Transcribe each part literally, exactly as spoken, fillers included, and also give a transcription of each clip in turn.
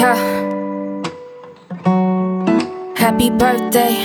Huh. Happy birthday.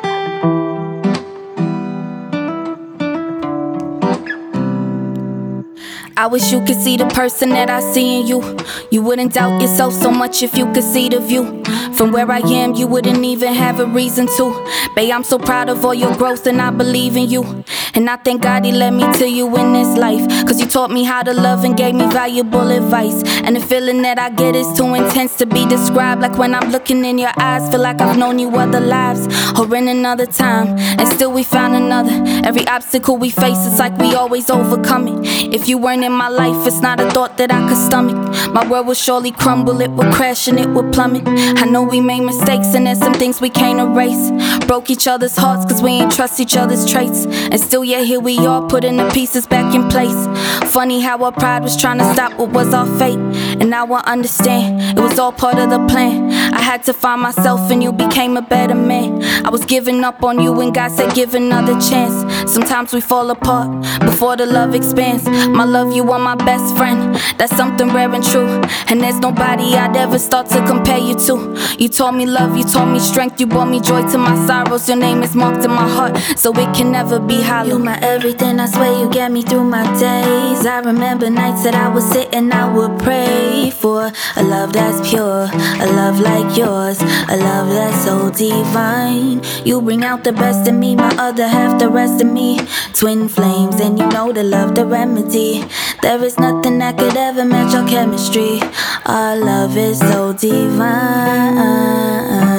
I wish you could see the person that I see in you. You wouldn't doubt yourself so much if you could see the view. From where I am, you wouldn't even have a reason to. Babe, I'm so proud of all your growth and I believe in you. And I thank God he led me to you in this life, cause you taught me how to love and gave me valuable advice. And the feeling that I get is too intense to be described. Like when I'm looking in your eyes, feel like I've known you other lives, or in another time, and still we found another. Every obstacle we face, it's like we always overcome it. If you weren't in my life, it's not a thought that I could stomach. My world would surely crumble, it would crash and it would plummet. I know we made mistakes and there's some things we can't erase. Broke each other's hearts cause we ain't trust each other's traits. And still yeah, here we are putting the pieces back in place. Funny how our pride was trying to stop what was our fate. And now I understand, it was all part of the plan. I had to find myself and you became a better man. I was giving up on you and God said give another chance. Sometimes we fall apart before the love expands. My love, you are my best friend, that's something rare and true. And there's nobody I'd ever start to compare you to. You taught me love, you taught me strength, you brought me joy to my sorrows. Your name is marked in my heart, so it can never be hollow. You my everything, I swear you get me through my days. I remember nights that I would sit and I would pray for a love that's pure, a love like yours, a love that's so divine. You bring out the best in me, my other half, the rest of me. Twin flames, and you know the love, the remedy. There is nothing that could ever match our chemistry. Our love is so divine.